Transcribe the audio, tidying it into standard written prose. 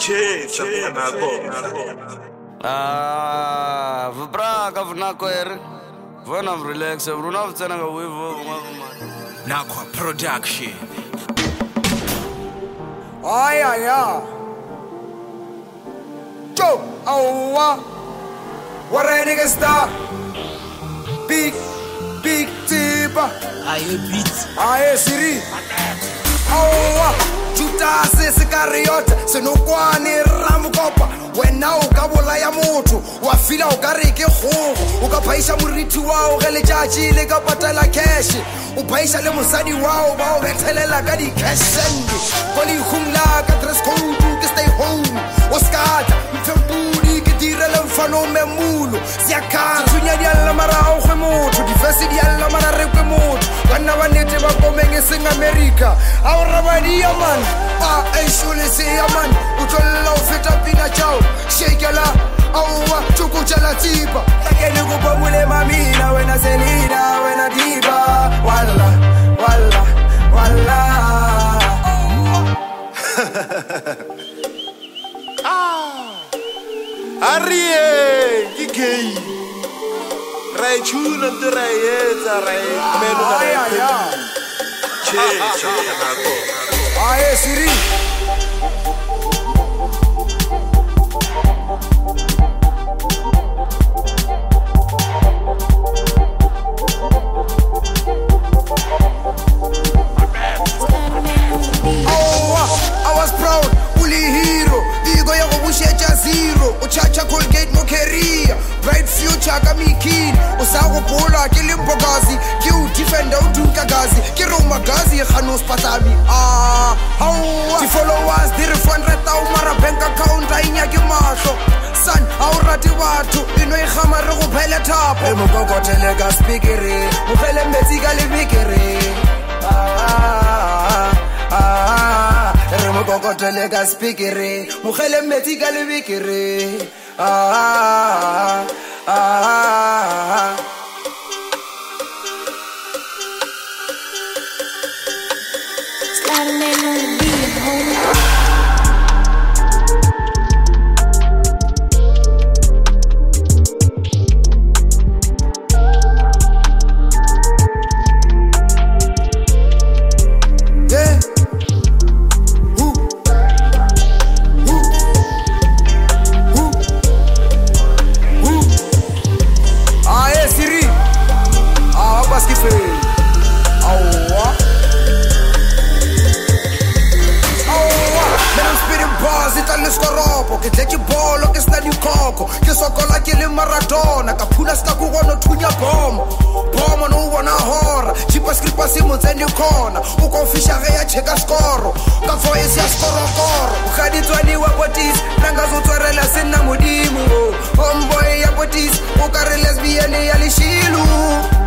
Vubraka vunakwere vona relax vruna vutsena nga wivo Nakwa production. Aya. Go, awa. What a nigga star. Big tipa. Aye beat. Aye Siri. Awa. Juta se kariota. Se no kwani ramukopa. Wena o ka bolaya motho wa fila o ka re ke kgogo o ka phaisha moriti wa o ge letšatši le ka patela cash o phaisha le mosadi wa o ba o bethelela ka di-cash send ko leikgong la ka dress code ke stay home o skata mfempudi ke direle mfano memulo siakara tsunya di alla mara o kgwe motho difese di alla mara rekwe motho banna ba nete ba komeng e seng America a o rabadia man a eshole se ya man o tlolla o feta pina chao shekela awa chukuthala tipa takeni kupamule mamina wena selina wena diva walla Arie gay Rai chuna to raieta rai menu Aye Siri. I was proud, uli hero. Igo ya kubushecha zero. Uchacha Colgate mo career. Bright future kami keen. Usago pola kili mpogazi. Ki defender utunka gazi. Ki roma gazi khanos patami. Ti followers di refund reta umara bank account ainya ke mahlo. Son, aurati batho ino igama re go phele thapo. Re mo kokotele ka speakere. Mo phele metsi ka lebekere. Re mo kokotele ka speakere. Mo phele metsi ka lebekere. Sliding in on the beat, homie. Ke tletse bolo ke sna dikoko ke sokola ke le Maradona ka phula ska go gona thunya bomo no bona hora chipa skripa se mo tsene khona o ko fisha ge ya cheka score ka voice ya score ga di tswani wa botis nanga zo tswarela sena modimo homeboy ya botis o ka re lesbian ya leshilu